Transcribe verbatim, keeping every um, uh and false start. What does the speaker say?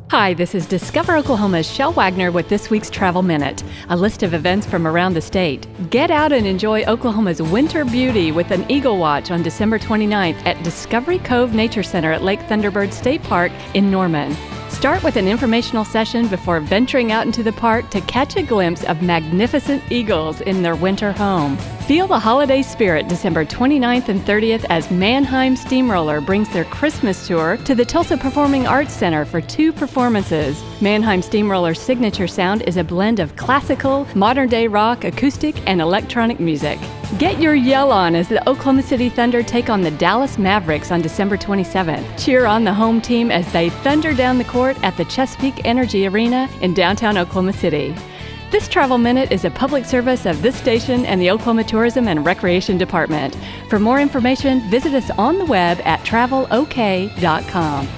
Hi, this is Discover Oklahoma's Shel Wagner with this week's Travel Minute, a list of events from around the state. Get out and enjoy Oklahoma's winter beauty with an eagle watch on December twenty-ninth at Discovery Cove Nature Center at Lake Thunderbird State Park in Norman. Start with an informational session before venturing out into the park to catch a glimpse of magnificent eagles in their winter home. Feel the holiday spirit December twenty-ninth and thirtieth as Mannheim Steamroller brings their Christmas tour to the Tulsa Performing Arts Center for two performances. Mannheim Steamroller's signature sound is a blend of classical, modern-day rock, acoustic, and electronic music. Get your yell on as the Oklahoma City Thunder take on the Dallas Mavericks on December twenty-seventh. Cheer on the home team as they thunder down the court at the Chesapeake Energy Arena in downtown Oklahoma City. This Travel Minute is a public service of this station and the Oklahoma Tourism and Recreation Department. For more information, visit us on the web at travel o k dot com.